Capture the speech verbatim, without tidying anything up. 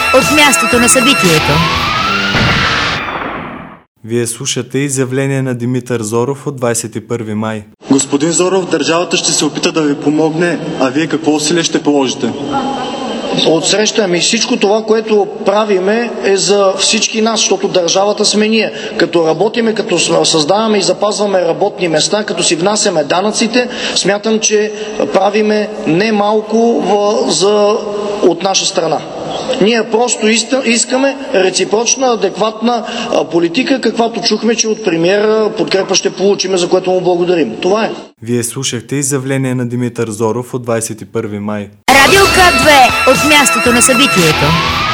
от мястото на събитието. Вие слушате изявление на Димитър Зоров от двадесет и първи май. Господин Зоров, държавата ще се опита да ви помогне, а вие какво усилие ще положите? Отсреща, ами всичко това, което правиме, е за всички нас, защото държавата сме ние. Като работиме, като създаваме и запазваме работни места, като си внасяме данъците, смятам, че правиме не малко за, от наша страна. Ние просто искаме реципрочна, адекватна политика, каквато чухме, че от премиера подкрепа ще получиме, за което му благодарим. Това е. Вие слушахте изявление на Димитър Зоров от двадесет и първи май. Радио К две от мястото на събитието.